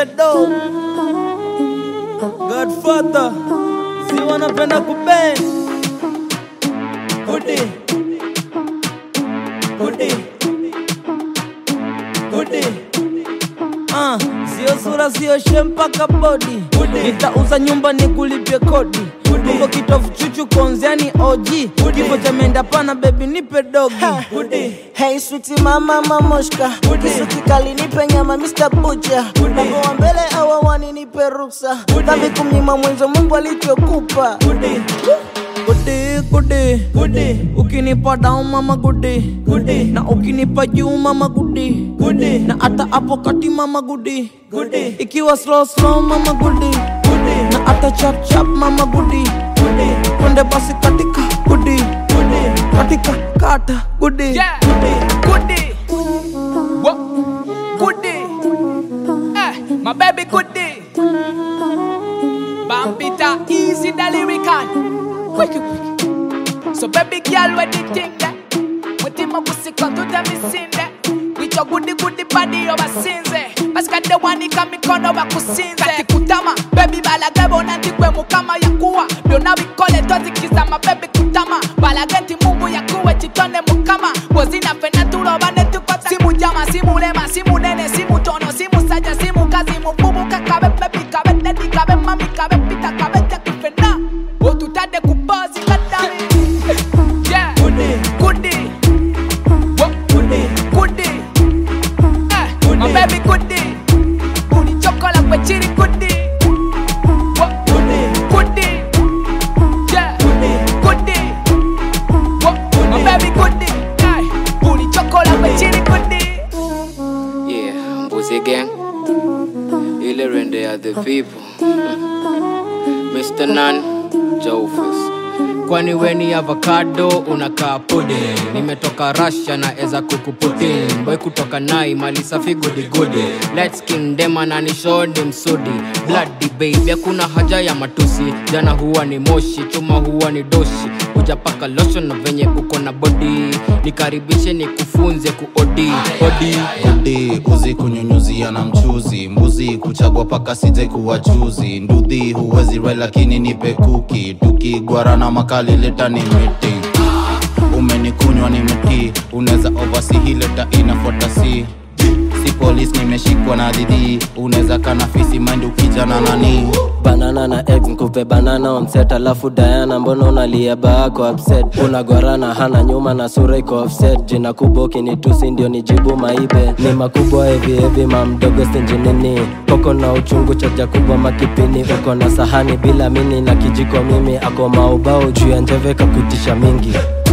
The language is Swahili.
nipe do. Godfather, si wanapenda kubend. Goody, goody, goody. Sio sura sio shempaka body. Nitauza nyumba nikulipie kodi. Mungo kitofu chuchu konziani OG. Kifo cha menda pana baby nipe dogi. Hey sweetie mama mamoshka. Kisu kikali nipe nyama Mr. Butcher. Mungu wa mbele awawani nipe ruksa. Dhambi kumnyima mwenzo Mungu alichokupa. Goody, ukinipa down mama goody. Na ukinipa juu mama goody. Na ata hapo kati mama goody. Ikiwa slow mama goody. Na ata chap mama goody. Twende basi katika goody. Katika kata goody. Yeah, goody. What? Goody. My baby goody. Bambita easy the lyrical. Quick. So baby girl, what do you think that? What in my pussy come to them is in that? With your goody body over sinze. Basika the one ni kami kono wa kusinze. Kati kutama, baby balagebo nanti kwe mukama ya kuwa. Dona wikole tozi kizama, baby kutama. Balagenti mungu ya kuwe chitone mukama. Bozina fena tulo bane tukota. Simu jama, simu lema, simu nene, simu tono, simu saja, simu kazi, mububu kakabe, baby kabe, daddy kabe, mami kabe, pita kabe, jaki fena. Otu tade kubazi katami. Yeah, goody. My baby goody. Booty chocolate with chili goody. Goody. Yeah, goody. My baby goody. Booty chocolate with chili goody. Yeah, Mbuzi Gang. Ile rende ya the people. Mr. Nan, Jofus. Kwani weni avocado unakaa pudding. Nimetoka Russia na eza kukuputin. Boy kutoka Nai mali safi goody. Light skin dema na nishodi msudi. Bloody baby hakuna haja ya matusi. Jana huwa ni moshi, chuma huwa ni doshi. Ujapaka lotion na venye uko na body. Nikaribishe nikufunze kuodi. Odi, uzi kunyunyuzia na mchuzi. Mbuzi kuchagua paka sije kuwa chuzi. Ndudhi huwezi rai lakini nipe kuki. Tuki guarana makali leta ni meeting. Umenikunywa ni meti. Uneza oversee hii leta inafuata si. Si police nimeshikwa na didi. Uneza kana fisi mind ukijana nani. Banana na eggs nkupe banana on set. Alafu Diana mbono unalia bako upset. Unagwarana hana nyuma na sura iko offset. Jina kubwa kinitusi ndio nijibu maibe. Ni makubwa heavy mamdogo stingy nini. Koko na uchungu chaja kubwa makipini. Uko na sahani bila mini na kijiko mimi. Ako maubao juu ya njeve kakutisha mingi.